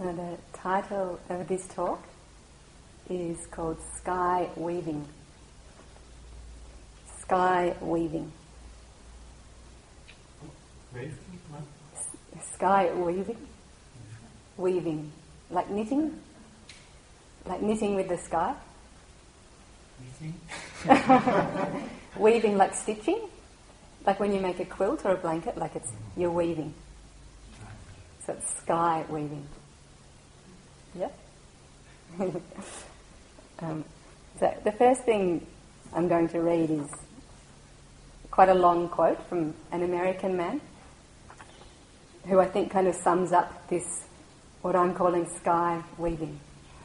The title of this talk is called Sky Weaving. Sky Weaving. Sky weaving? Weaving. Like knitting? Like knitting with the sky? Knitting? Weaving like stitching? Like when you make a quilt or a blanket, like you're weaving. So it's sky weaving. Yeah? So the first thing I'm going to read is quite a long quote from an American man who I think kind of sums up this, what I'm calling sky weaving.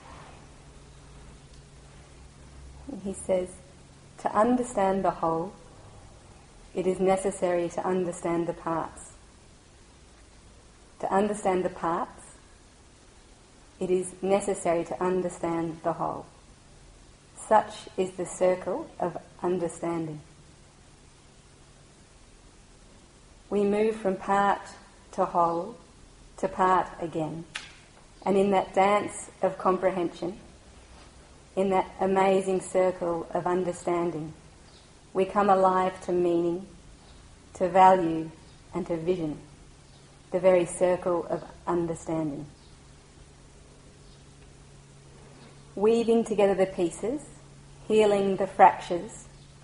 He says, "To understand the whole, it is necessary to understand the parts. To understand the parts, it is necessary to understand the whole. Such is the circle of understanding. We move from part to whole to part again, and in that dance of comprehension, in that amazing circle of understanding, we come alive to meaning, to value, and to vision, the very circle of understanding. Weaving together the pieces, healing the fractures,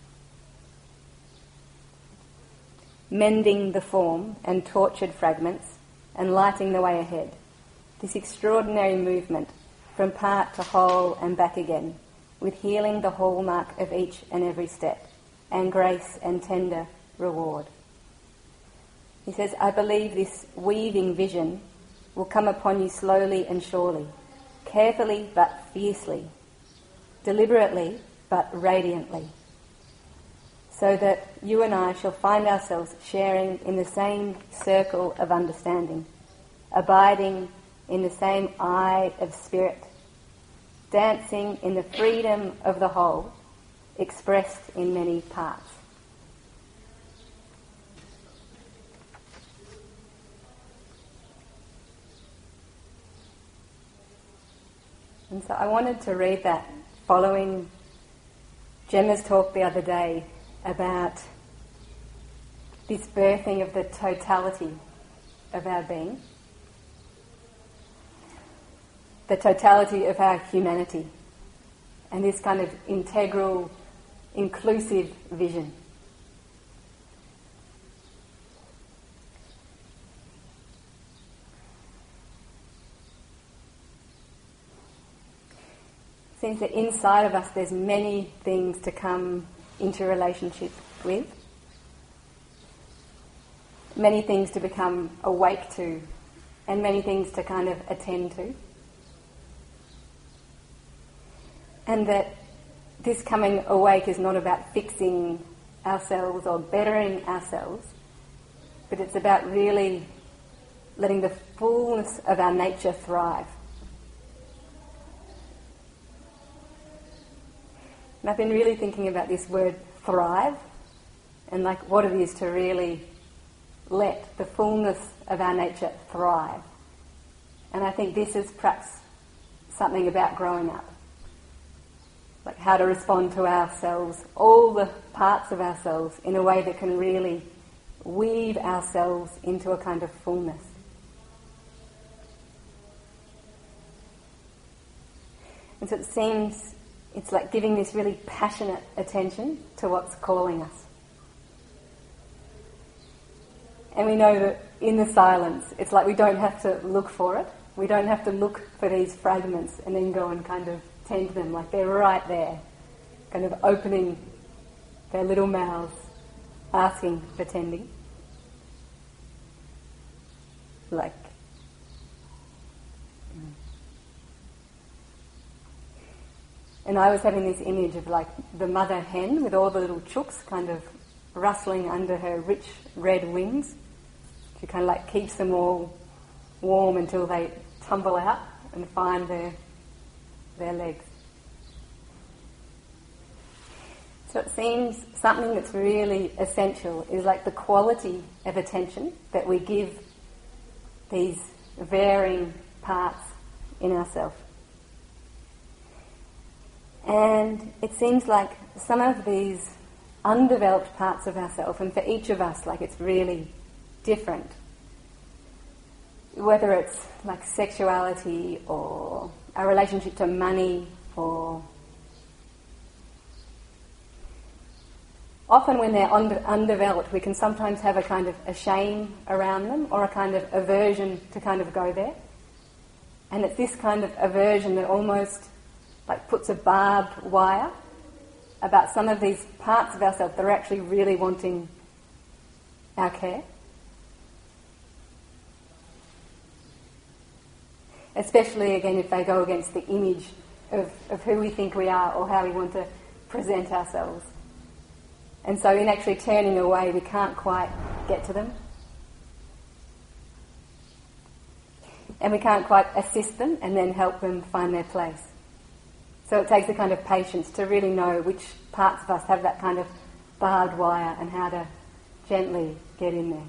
mending the form and tortured fragments, and lighting the way ahead. This extraordinary movement from part to whole and back again, with healing the hallmark of each and every step, and grace and tender reward." He says, "I believe this weaving vision will come upon you slowly and surely, carefully but fiercely, deliberately but radiantly, so that you and I shall find ourselves sharing in the same circle of understanding, abiding in the same eye of spirit, dancing in the freedom of the whole, expressed in many parts." And so I wanted to read that following Gemma's talk the other day about this birthing of the totality of our being, the totality of our humanity, and this kind of integral, inclusive vision. It seems that inside of us there's many things to come into relationship with, many things to become awake to, and many things to kind of attend to. And that this coming awake is not about fixing ourselves or bettering ourselves, but it's about really letting the fullness of our nature thrive. And I've been really thinking about this word thrive and like what it is to really let the fullness of our nature thrive. And I think this is perhaps something about growing up. Like how to respond to ourselves, all the parts of ourselves, in a way that can really weave ourselves into a kind of fullness. And so it seems it's like giving this really passionate attention to what's calling us. And we know that in the silence, it's like we don't have to look for it. We don't have to look for these fragments and then go and kind of tend to them. Like they're right there, kind of opening their little mouths, asking for tending. Like, and I was having this image of like the mother hen with all the little chooks kind of rustling under her rich red wings. She kind of like keeps them all warm until they tumble out and find their legs. So it seems something that's really essential is like the quality of attention that we give these varying parts in ourselves. And it seems like some of these undeveloped parts of ourselves, and for each of us, like it's really different. Whether it's like sexuality or our relationship to money, or often when they're undeveloped, we can sometimes have a kind of a shame around them or a kind of aversion to kind of go there. And it's this kind of aversion that almost like puts a barbed wire about some of these parts of ourselves that are actually really wanting our care. Especially, again, if they go against the image of who we think we are or how we want to present ourselves. And so in actually turning away, we can't quite get to them. And we can't quite assist them and then help them find their place. So it takes a kind of patience to really know which parts of us have that kind of barbed wire and how to gently get in there.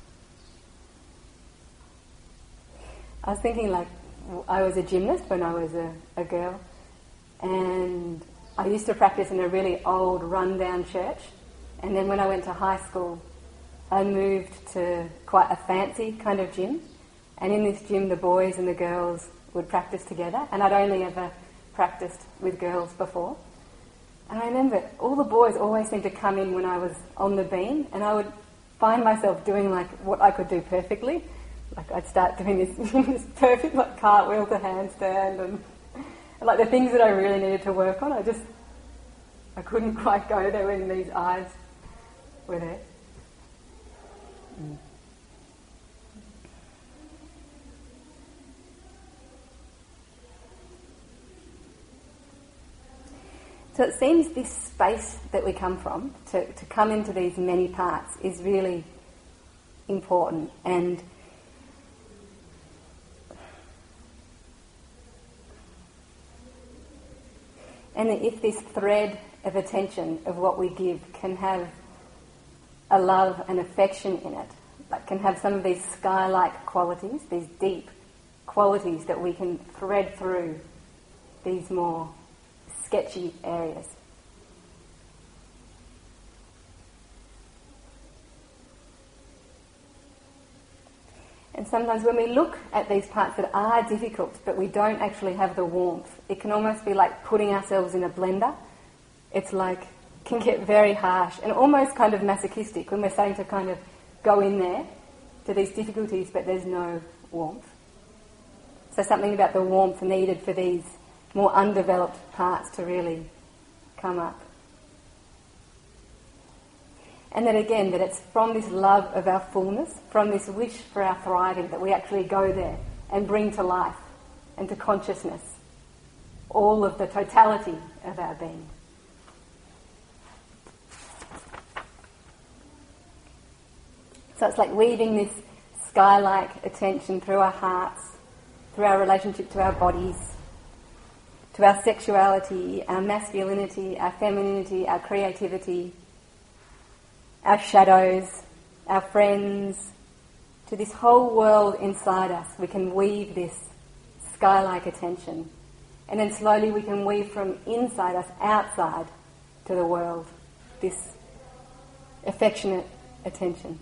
I was thinking, like, I was a gymnast when I was a girl, and I used to practice in a really old run-down church, and then when I went to high school I moved to quite a fancy kind of gym, and in this gym the boys and the girls would practice together, and I'd only ever practiced with girls before. And I remember all the boys always seemed to come in when I was on the beam, and I would find myself doing like what I could do perfectly. Like I'd start doing this perfect like cartwheel to handstand and like the things that I really needed to work on, I couldn't quite go there when these eyes were there. So it seems this space that we come from, to come into these many parts, is really important. And if this thread of attention of what we give can have a love and affection in it, like can have some of these sky-like qualities, these deep qualities that we can thread through these more sketchy areas. And sometimes when we look at these parts that are difficult but we don't actually have the warmth, it can almost be like putting ourselves in a blender. It's like, can get very harsh and almost kind of masochistic when we're starting to kind of go in there to these difficulties but there's no warmth. So something about the warmth needed for these more undeveloped parts to really come up. And that again, that it's from this love of our fullness, from this wish for our thriving, that we actually go there and bring to life and to consciousness all of the totality of our being. So it's like weaving this sky-like attention through our hearts, through our relationship to our bodies, to our sexuality, our masculinity, our femininity, our creativity, our shadows, our friends, to this whole world inside us. We can weave this sky-like attention. And then slowly we can weave from inside us outside to the world, this affectionate attention.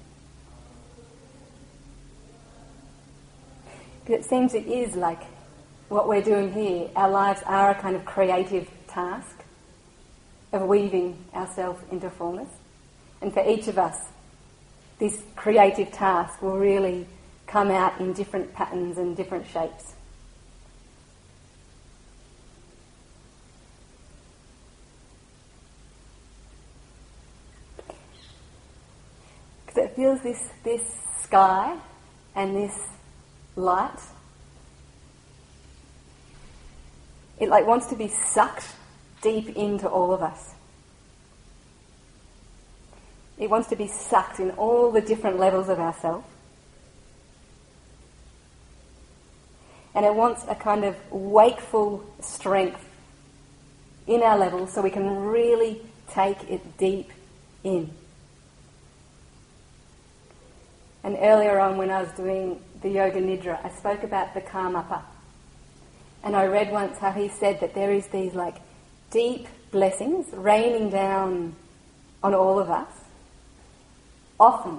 Because it seems it is like what we're doing here. Our lives are a kind of creative task of weaving ourselves into fullness. And for each of us, this creative task will really come out in different patterns and different shapes. Because it feels this sky and this light, it like wants to be sucked deep into all of us. It wants to be sucked in all the different levels of ourselves. And it wants a kind of wakeful strength in our levels so we can really take it deep in. And earlier on when I was doing the Yoga Nidra, I spoke about the Karmapa. And I read once how he said that there is these like deep blessings raining down on all of us, often,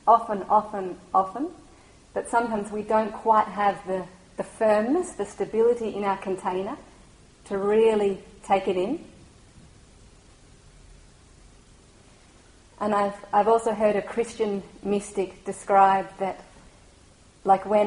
but sometimes we don't quite have the firmness, the stability in our container to really take it in. And I've also heard a Christian mystic describe that, like when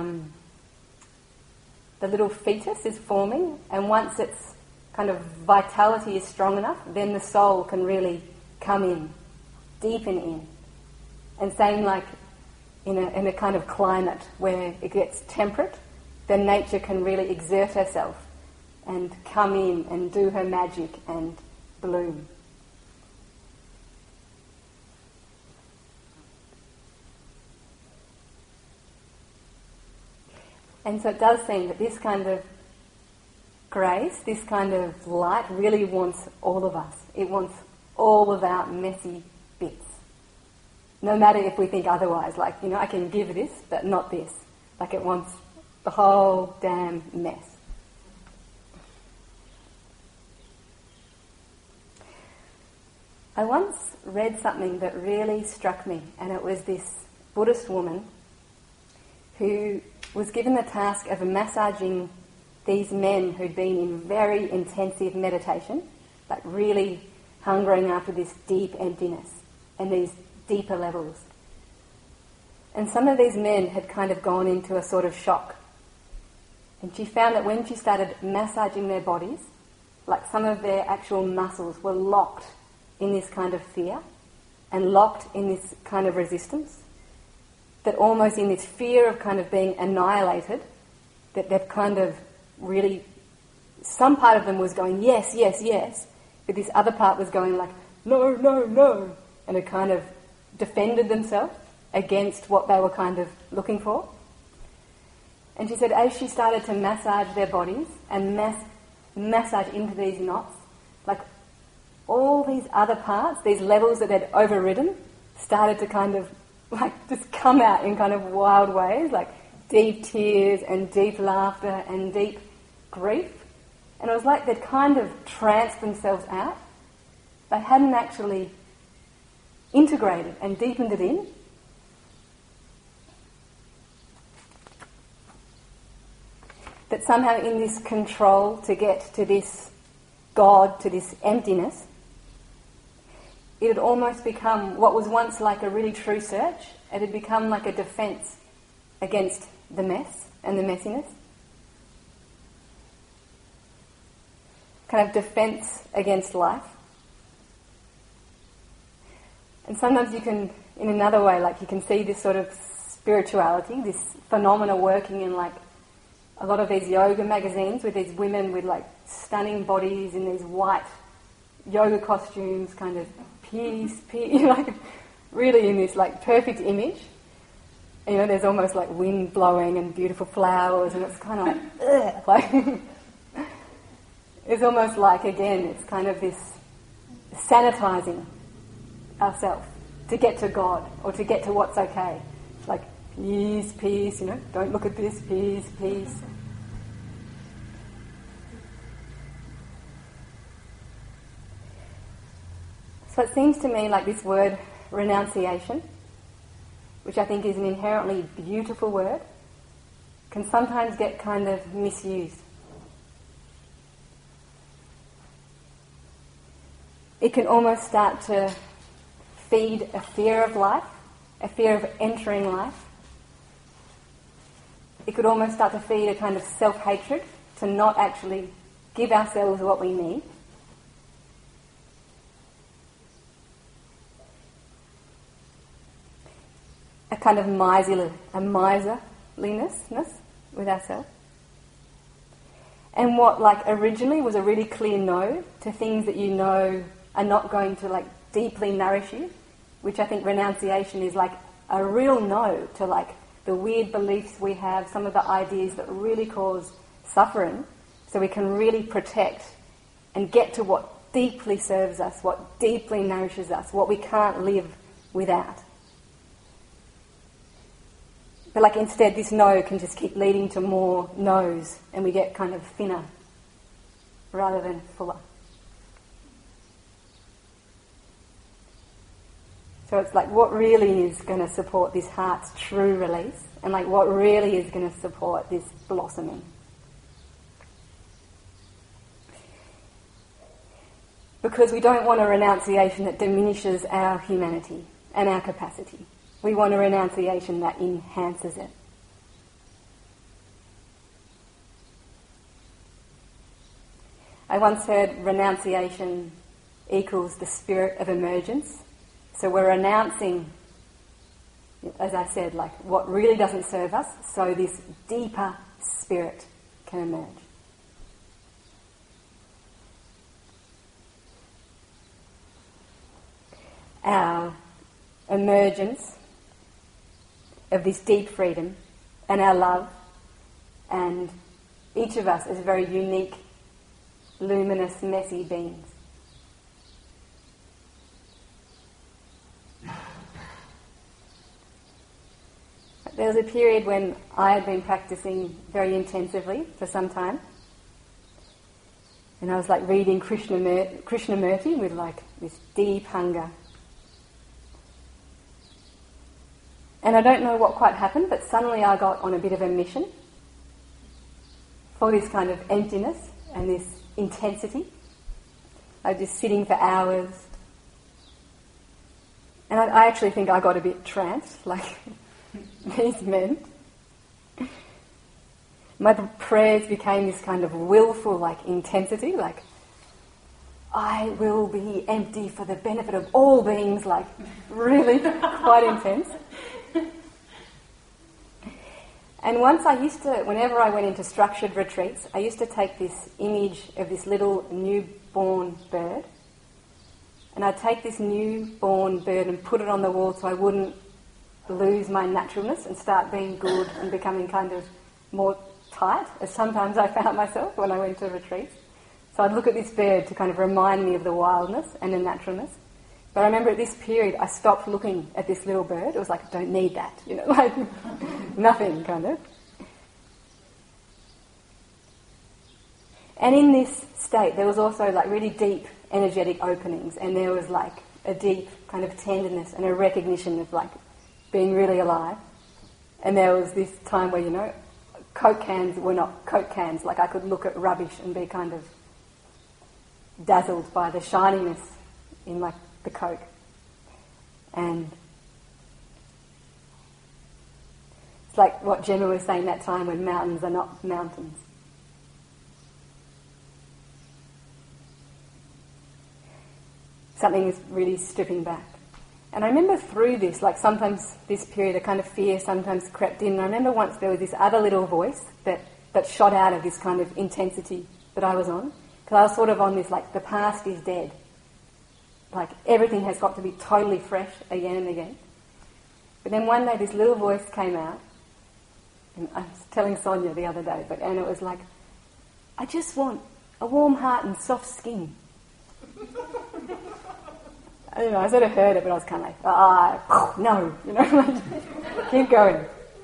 the little fetus is forming, and once its kind of vitality is strong enough, then the soul can really come in, deepen in. And same like in a kind of climate where it gets temperate, then nature can really exert herself and come in and do her magic and bloom. And so it does seem that this kind of grace, this kind of light really wants all of us. It wants all of our messy bits. No matter if we think otherwise, like, I can give this, but not this. Like it wants the whole damn mess. I once read something that really struck me, and it was this Buddhist woman who was given the task of massaging these men who'd been in very intensive meditation, like really hungering after this deep emptiness and these deeper levels. And some of these men had kind of gone into a sort of shock. And she found that when she started massaging their bodies, like some of their actual muscles were locked in this kind of fear and locked in this kind of resistance, that almost in this fear of kind of being annihilated, that they've kind of really, some part of them was going, yes, yes, yes, but this other part was going like, no, no, no, and it kind of defended themselves against what they were kind of looking for. And she said as she started to massage their bodies and massage into these knots, like all these other parts, these levels that they'd overridden, started to kind of like just come out in kind of wild ways, like deep tears and deep laughter and deep grief. And it was like they'd kind of tranced themselves out. They hadn't actually integrated and deepened it in. That somehow in this control to get to this God, to this emptiness, it had almost become what was once like a really true search. It had become like a defence against the mess and the messiness. Kind of defence against life. And sometimes you can, in another way, like you can see this sort of spirituality, this phenomena working in like a lot of these yoga magazines with these women with like stunning bodies in these white yoga costumes, kind of peace, like really in this like perfect image. And, there's almost like wind blowing and beautiful flowers, and it's kind of like, ugh, like it's almost like, again, it's kind of this sanitizing ourselves to get to God or to get to what's okay. Like, peace, peace, don't look at this, peace, peace. So it seems to me like this word renunciation, which I think is an inherently beautiful word, can sometimes get kind of misused. It can almost start to feed a fear of life, a fear of entering life. It could almost start to feed a kind of self-hatred to not actually give ourselves what we need. A kind of miserliness with ourselves. And what like originally was a really clear no to things that you know are not going to like deeply nourish you, which I think renunciation is like a real no to like the weird beliefs we have, some of the ideas that really cause suffering, so we can really protect and get to what deeply serves us, what deeply nourishes us, what we can't live without. But like instead this no can just keep leading to more no's and we get kind of thinner rather than fuller. So it's like what really is going to support this heart's true release and like what really is going to support this blossoming. Because we don't want a renunciation that diminishes our humanity and our capacity. We want a renunciation that enhances it. I once heard renunciation equals the spirit of emergence. So we're renouncing, as I said, like what really doesn't serve us, so this deeper spirit can emerge. Our emergence of this deep freedom and our love, and each of us is very unique, luminous, messy beings. There was a period when I had been practicing very intensively for some time, and I was like reading Krishnamurti with like this deep hunger. And I don't know what quite happened, but suddenly I got on a bit of a mission for this kind of emptiness and this intensity. I was just sitting for hours. And I actually think I got a bit tranced, like these men. My prayers became this kind of willful, like, intensity, like, I will be empty for the benefit of all beings, like, really quite intense. And once I used to, whenever I went into structured retreats, I used to take this image of this little newborn bird, and I'd take this newborn bird and put it on the wall so I wouldn't lose my naturalness and start being good and becoming kind of more tight, as sometimes I found myself when I went to retreats. So I'd look at this bird to kind of remind me of the wildness and the naturalness. But I remember at this period I stopped looking at this little bird. It was like, I don't need that, you know, like nothing kind of. And in this state there was also like really deep energetic openings, and there was like a deep kind of tenderness and a recognition of like being really alive. And there was this time where, you know, Coke cans were not Coke cans. Like I could look at rubbish and be kind of dazzled by the shininess in like the Coke. And it's like what Gemma was saying that time when mountains are not mountains. Something is really stripping back. And I remember through this, like sometimes this period a kind of fear sometimes crept in. And I remember once there was this other little voice that shot out of this kind of intensity that I was on. Because I was sort of on this, like, the past is dead. Like, everything has got to be totally fresh again and again. But then one day this little voice came out, and I was telling Sonia the other day, and it was like, I just want a warm heart and soft skin. I don't know, I sort of heard it, but I was kind of like, no, you know, like, keep going.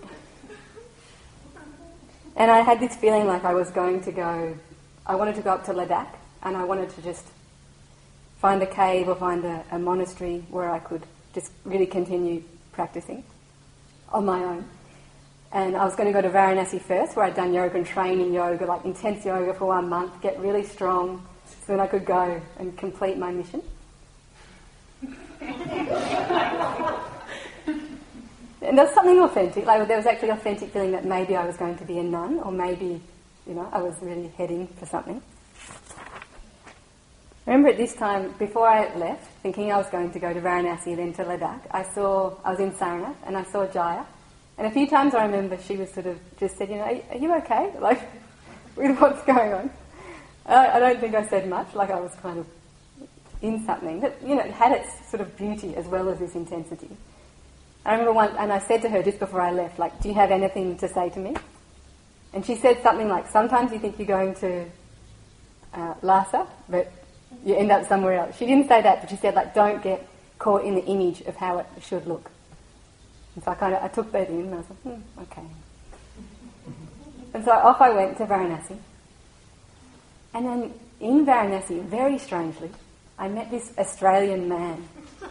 And I had this feeling like I wanted to go up to Ladakh, and I wanted to just find a cave or find a monastery where I could just really continue practicing on my own. And I was going to go to Varanasi first, where I'd done yoga and train in yoga, like intense yoga for 1 month, get really strong, so then I could go and complete my mission. And there was something authentic, like there was actually authentic feeling that maybe I was going to be a nun, or maybe, you know, I was really heading for something. I remember at this time, before I left, thinking I was going to go to Varanasi then to Ladakh, I was in Saranath and I saw Jaya. And a few times I remember she was sort of just said, you know, are you okay? Like, with what's going on? I don't think I said much, like I was kind of in something that, you know, it had its sort of beauty as well as this intensity. I remember once, and I said to her just before I left, like, do you have anything to say to me? And she said something like, sometimes you think you're going to Lhasa, but you end up somewhere else. She didn't say that, but she said, like, don't get caught in the image of how it should look. And so I took that in and I was like, okay. And so off I went to Varanasi. And then in Varanasi, very strangely, I met this Australian man.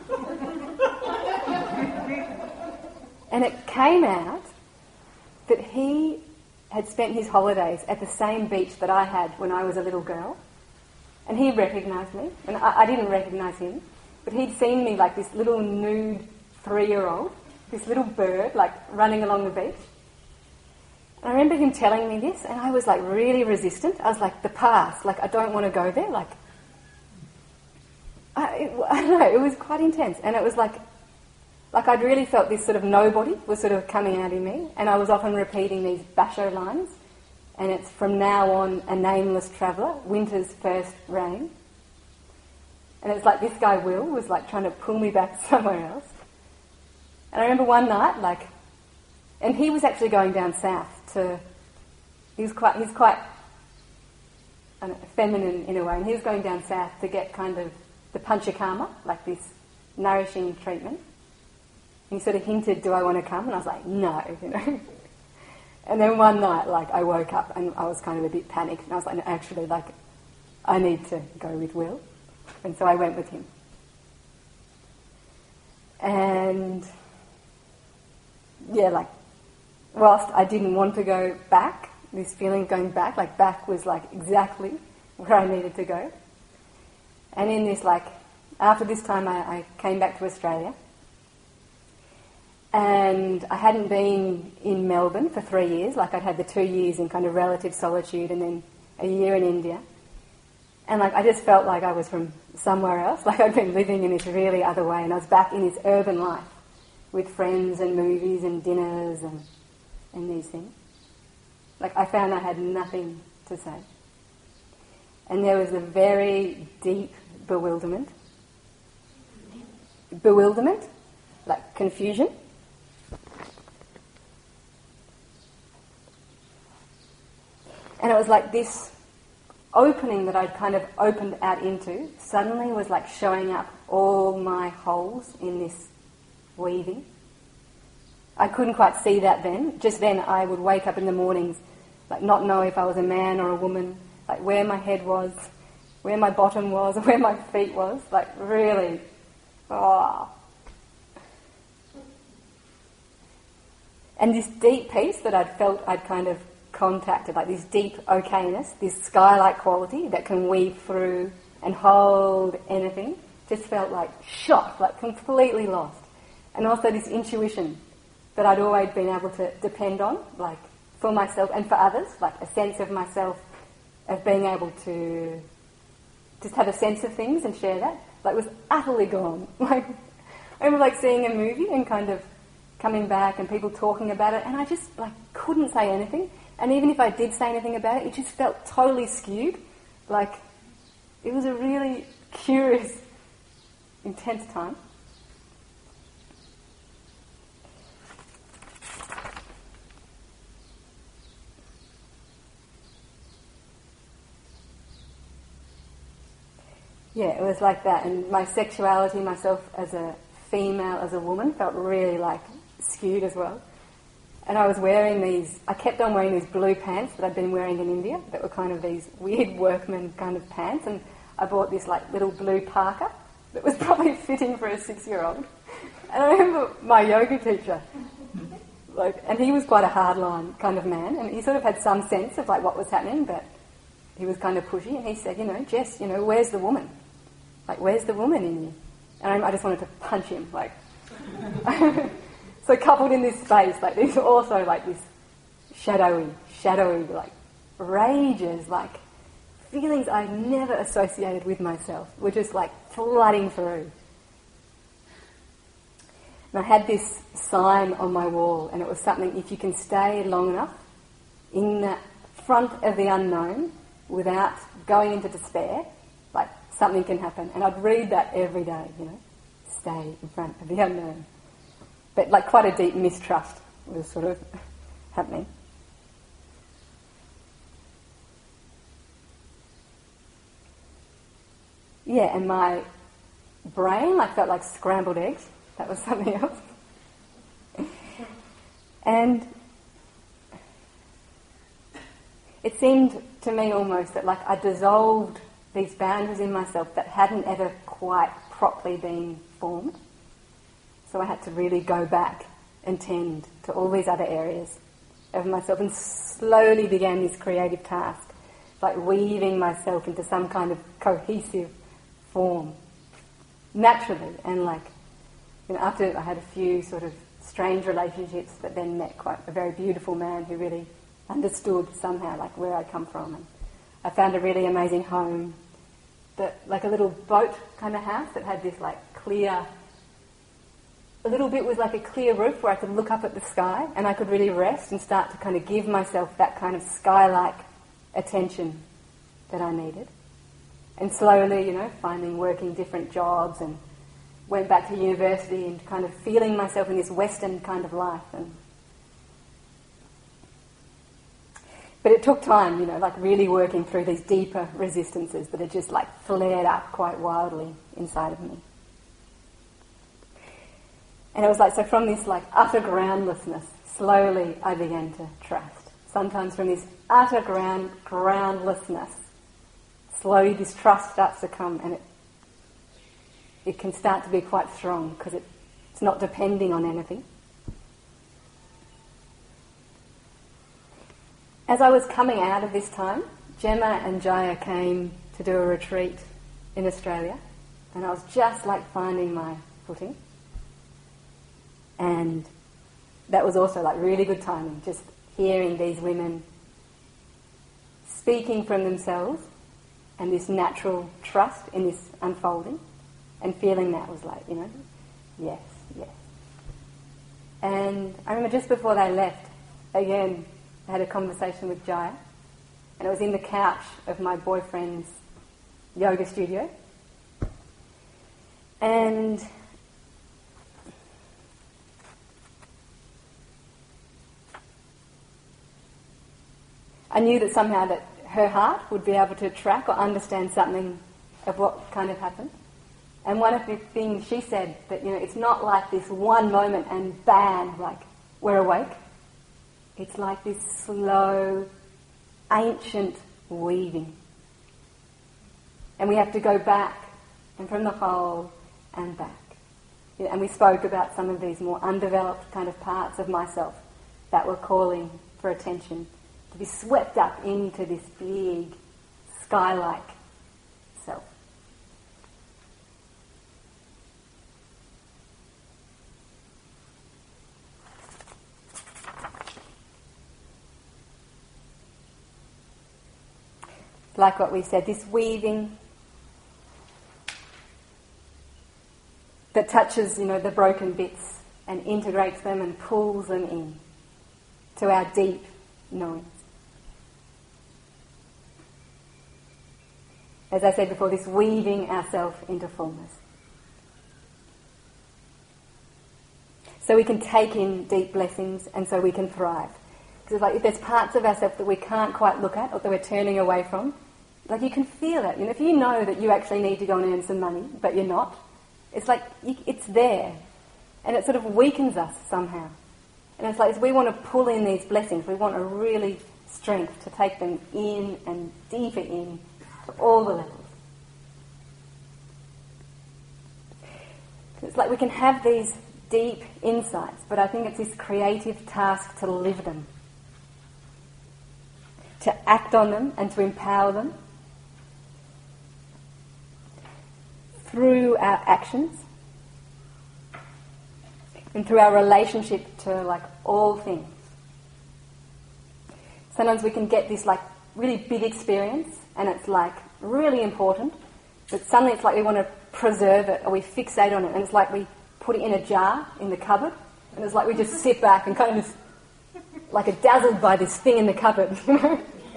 And it came out that he had spent his holidays at the same beach that I had when I was a little girl. And he recognised me. And I didn't recognise him. But he'd seen me like this little nude 3-year-old, this little bird, like running along the beach. And I remember him telling me this, and I was like really resistant. I was like, the past, like I don't want to go there. Like, I don't know, it was quite intense. And it was like I'd really felt this sort of nobody was sort of coming out in me, and I was often repeating these Basho lines, and it's from now on a nameless traveller, winter's first rain. And it's like this guy Will was like trying to pull me back somewhere else. And I remember one night, and he was actually going down south he's quite I don't know, feminine in a way, and he was going down south to get kind of the panchakarma, like this nourishing treatment. And he sort of hinted, do I want to come? And I was like, no, And then one night, I woke up and I was kind of a bit panicked, and I was like, no, actually, I need to go with Will. And so I went with him. And yeah, whilst I didn't want to go back, this feeling of going back, back was exactly where I needed to go. And in this, after this time I came back to Australia, and I hadn't been in Melbourne for 3 years, I'd had the 2 years in kind of relative solitude and then a year in India. And I just felt like I was from somewhere else, I'd been living in this really other way, and I was back in this urban life with friends and movies and dinners and these things. I found I had nothing to say. And there was a very deep bewilderment, confusion. And it was like this opening that I'd kind of opened out into suddenly was showing up all my holes in this weaving. I couldn't quite see that then. Just then I would wake up in the mornings, not know if I was a man or a woman, where my head was, where my bottom was, where my feet was, really, And this deep peace that I'd felt I'd kind of contacted, this deep okayness, this sky-like quality that can weave through and hold anything, just felt shot, completely lost. And also this intuition that I'd always been able to depend on, for myself and for others, a sense of myself, of being able to just have a sense of things and share that, was utterly gone. I remember seeing a movie and kind of coming back and people talking about it, and I just couldn't say anything. And even if I did say anything about it, it just felt totally skewed. It was a really curious, intense time. Yeah, it was like that. And my sexuality, myself as a female, as a woman, felt really skewed as well. And I was I kept on wearing these blue pants that I'd been wearing in India that were kind of these weird workman kind of pants, and I bought this little blue parka that was probably fitting for a 6-year-old. And I remember my yoga teacher, and he was quite a hardline kind of man, and he sort of had some sense of what was happening, but he was kind of pushy, and he said, Jess, where's the woman? Where's the woman in you? And I just wanted to punch him, So coupled in this space, there's also this shadowy, rages, feelings I never associated with myself were just flooding through. And I had this sign on my wall, and it was something, if you can stay long enough in the front of the unknown without going into despair, something can happen. And I'd read that every day, stay in front of the unknown. But quite a deep mistrust was sort of happening. Yeah, and my brain felt like scrambled eggs. That was something else. And it seemed to me almost that like I dissolved these boundaries in myself that hadn't ever quite properly been formed. So I had to really go back and tend to all these other areas of myself, and slowly began this creative task, like weaving myself into some kind of cohesive form, naturally. And like, you know, after I had a few sort of strange relationships, but then met quite a very beautiful man who really understood somehow like where I come from, and I found a really amazing home, that like a little boat kind of house that had this like clear, a little bit was like a clear roof where I could look up at the sky and I could really rest and start to kind of give myself that kind of sky-like attention that I needed. And slowly, you know, working different jobs, and went back to university and kind of feeling myself in this Western kind of life. But it took time, you know, like really working through these deeper resistances that had just like flared up quite wildly inside of me. And it was like, so from this like utter groundlessness, slowly I began to trust. Sometimes from this utter groundlessness, slowly this trust starts to come, and it can start to be quite strong because it's not depending on anything. As I was coming out of this time, Gemma and Jaya came to do a retreat in Australia, and I was just like finding my footing. And that was also like really good timing, just hearing these women speaking from themselves and this natural trust in this unfolding, and feeling that was like, you know, yes. And I remember just before they left, again, I had a conversation with Jaya, and it was in the couch of my boyfriend's yoga studio. And I knew that somehow that her heart would be able to track or understand something of what kind of happened. And one of the things she said, that, you know, it's not like this one moment and bam, like we're awake. It's like this slow, ancient weaving. And we have to go back, and from the whole and back. You know, and we spoke about some of these more undeveloped kind of parts of myself that were calling for attention, to be swept up into this big, sky-like self. Like what we said, this weaving that touches, you know, the broken bits and integrates them and pulls them in to our deep knowings. As I said before, this weaving ourselves into fullness. So we can take in deep blessings, and so we can thrive. Because like if there's parts of ourselves that we can't quite look at, or that we're turning away from, like you can feel it. You know, if you know that you actually need to go and earn some money, but you're not, it's like it's there, and it sort of weakens us somehow. And it's like, as we want to pull in these blessings, we want a really strength to take them in and deeper in to all the levels. It's like we can have these deep insights, but I think it's this creative task to live them, to act on them and to empower them through our actions and through our relationship to like all things. Sometimes we can get this like really big experience, and it's like really important, but suddenly it's like we want to preserve it, or we fixate on it, and it's like we put it in a jar in the cupboard, and it's like we just sit back and kind of like are dazzled by this thing in the cupboard, you know.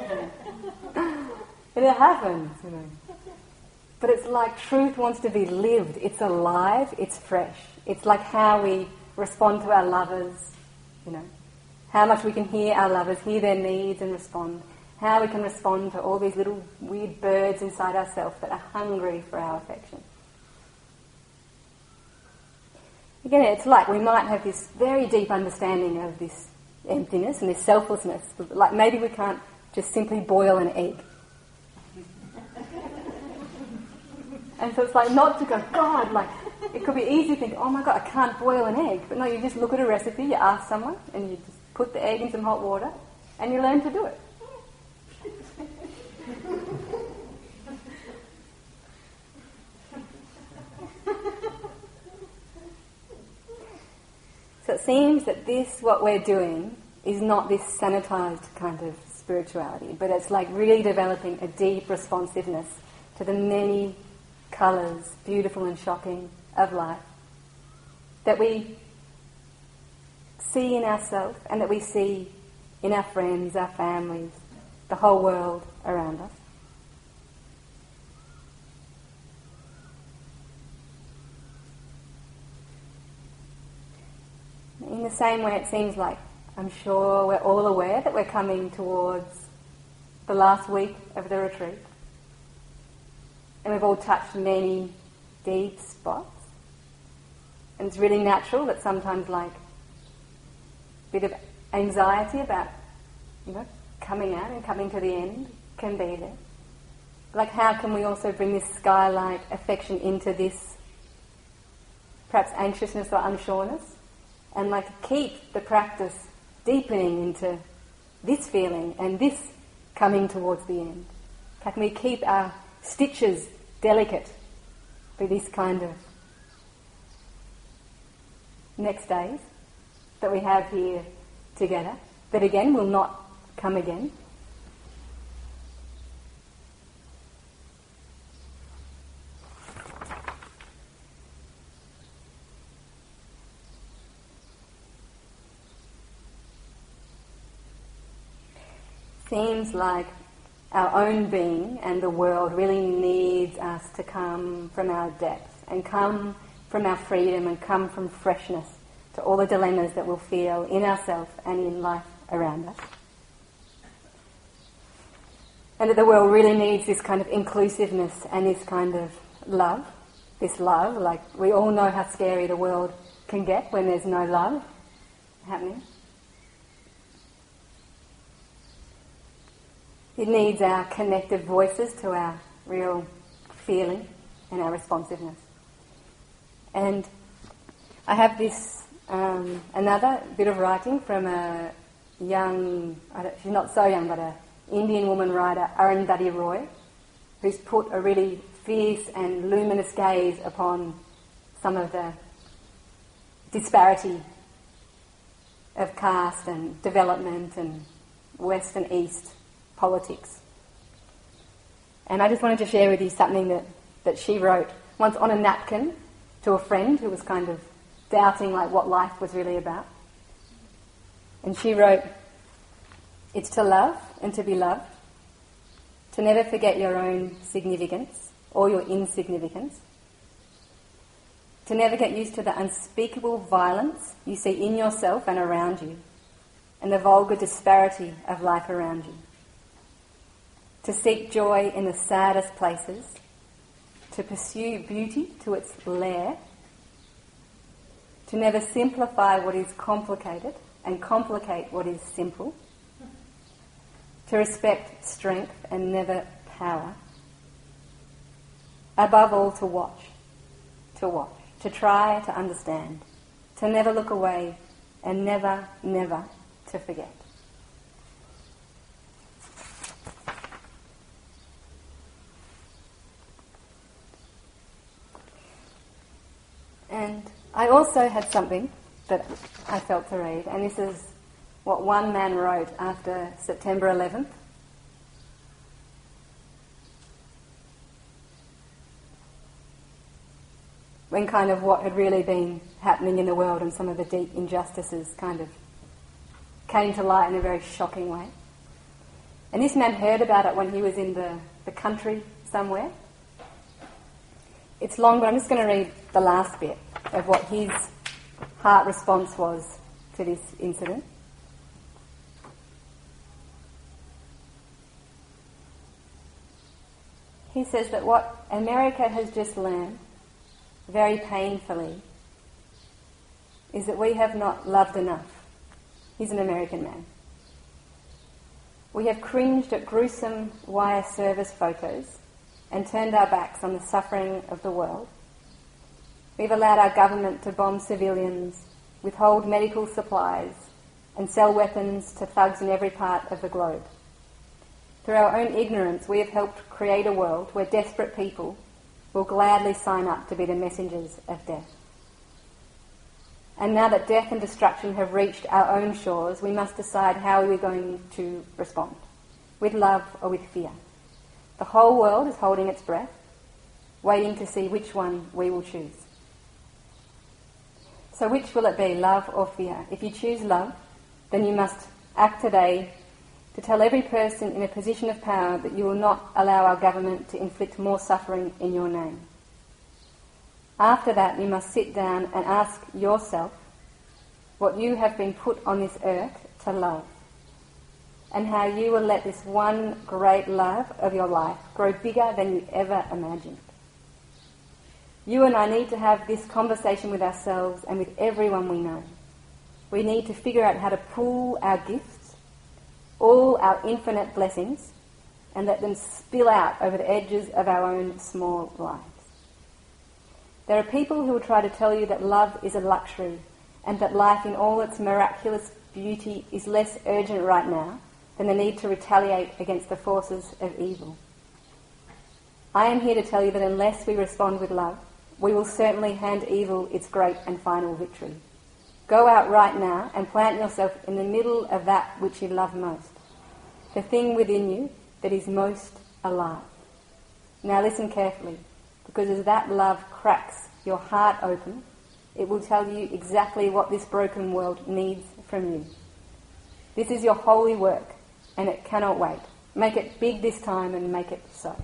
And it happens, you know. But it's like truth wants to be lived. It's alive, it's fresh. It's like how we respond to our lovers, you know. How much we can hear our lovers, hear their needs and respond. How we can respond to all these little weird birds inside ourselves that are hungry for our affection. Again, it's like we might have this very deep understanding of this emptiness and this selflessness. Like maybe we can't just simply boil an egg. And so it's like not to go, God, like it could be easy to think, oh my God, I can't boil an egg. But no, you just look at a recipe, you ask someone, and you just put the egg in some hot water, and you learn to do it. So it seems that what we're doing, is not this sanitized kind of spirituality, but it's like really developing a deep responsiveness to the many colours, beautiful and shocking, of life that we see in ourselves and that we see in our friends, our families, the whole world around us. In the same way, it seems like, I'm sure we're all aware that we're coming towards the last week of the retreat. And we've all touched many deep spots. And it's really natural that sometimes like a bit of anxiety about, coming out and coming to the end can be there. Like how can we also bring this sky-like affection into this perhaps anxiousness or unsureness? And like keep the practice deepening into this feeling and this coming towards the end. How can we keep our stitches delicate for this kind of next days that we have here together, that again will not come again? Seems like our own being and the world really needs us to come from our depth and come from our freedom and come from freshness to all the dilemmas that we'll feel in ourselves and in life around us. And that the world really needs this kind of inclusiveness and this kind of love. This love, like we all know how scary the world can get when there's no love happening. It needs our connected voices to our real feeling and our responsiveness. And I have this, another bit of writing from a young, she's not so young, but an Indian woman writer, Arundhati Roy, who's put a really fierce and luminous gaze upon some of the disparity of caste and development and West and East politics. And I just wanted to share with you something that she wrote once on a napkin to a friend who was kind of doubting like what life was really about. And she wrote, "It's to love and to be loved, to never forget your own significance or your insignificance, to never get used to the unspeakable violence you see in yourself and around you, and the vulgar disparity of life around you, to seek joy in the saddest places, to pursue beauty to its lair, to never simplify what is complicated and complicate what is simple, to respect strength and never power, above all to watch, to try to understand, to never look away and never, never to forget." And I also had something that I felt to read, and this is what one man wrote after September 11th. When kind of what had really been happening in the world and some of the deep injustices kind of came to light in a very shocking way. And this man heard about it when he was in the country somewhere. It's long, but I'm just going to read the last bit of what his heart response was to this incident. He says that what America has just learned, very painfully, is that we have not loved enough He's an American man. We have cringed at gruesome wire service photos and turned our backs on the suffering of the world. We've allowed our government to bomb civilians, withhold medical supplies, and sell weapons to thugs in every part of the globe. Through our own ignorance, we have helped create a world where desperate people will gladly sign up to be the messengers of death. And now that death and destruction have reached our own shores, we must decide how we're going to respond, with love or with fear. The whole world is holding its breath, waiting to see which one we will choose. So which will it be, love or fear? If you choose love, then you must act today to tell every person in a position of power that you will not allow our government to inflict more suffering in your name. After that, you must sit down and ask yourself what you have been put on this earth to love, and how you will let this one great love of your life grow bigger than you ever imagined. You and I need to have this conversation with ourselves and with everyone we know. We need to figure out how to pool our gifts, all our infinite blessings, and let them spill out over the edges of our own small lives. There are people who will try to tell you that love is a luxury and that life in all its miraculous beauty is less urgent right now than the need to retaliate against the forces of evil. I am here to tell you that unless we respond with love, we will certainly hand evil its great and final victory. Go out right now and plant yourself in the middle of that which you love most, the thing within you that is most alive. Now listen carefully, because as that love cracks your heart open, it will tell you exactly what this broken world needs from you. This is your holy work, and it cannot wait. Make it big this time and make it so.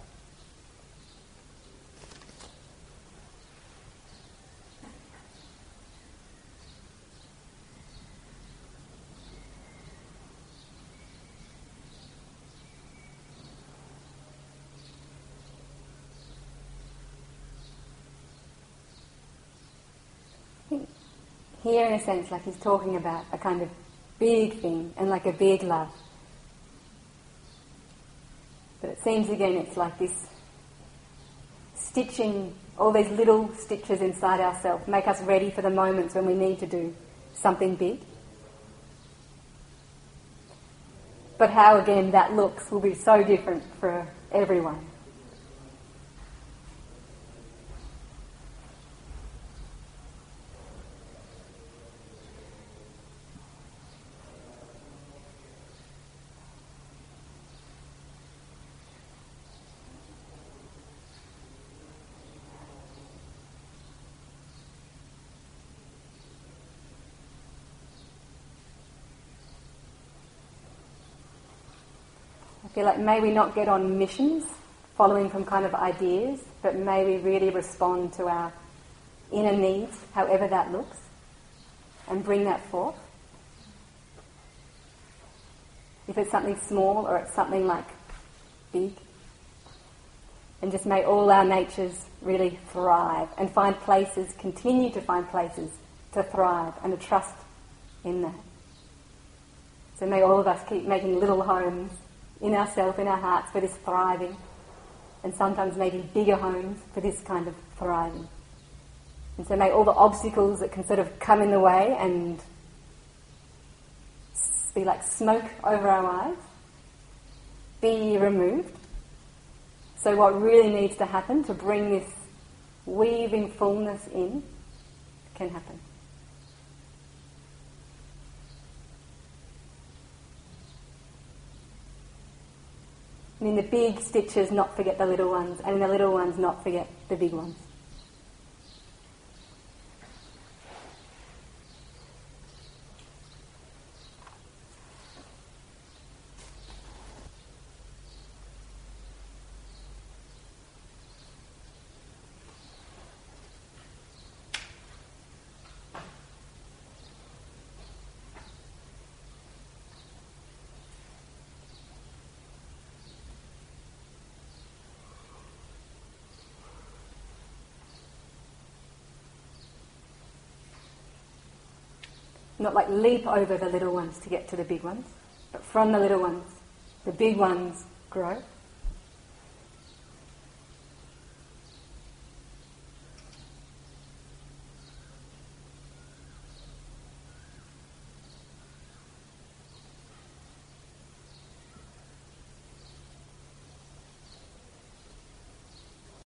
Here, in a sense, like he's talking about a kind of big thing and like a big love. But it seems again it's like this stitching, all these little stitches inside ourselves make us ready for the moments when we need to do something big. But how, again, that looks will be so different for everyone. I feel like may we not get on missions following from kind of ideas, but may we really respond to our inner needs, however that looks, and bring that forth. If it's something small or it's something like big. And just may all our natures really thrive and find places, continue to find places to thrive and to trust in that. So may all of us keep making little homes in ourselves, in our hearts, for this thriving, and sometimes maybe bigger homes for this kind of thriving. And so may all the obstacles that can sort of come in the way and be like smoke over our eyes be removed. So what really needs to happen to bring this weaving fullness in can happen. And in the big stitches, not forget the little ones, and in the little ones, not forget the big ones. not like leap over the little ones to get to the big ones, but from the little ones, the big ones grow.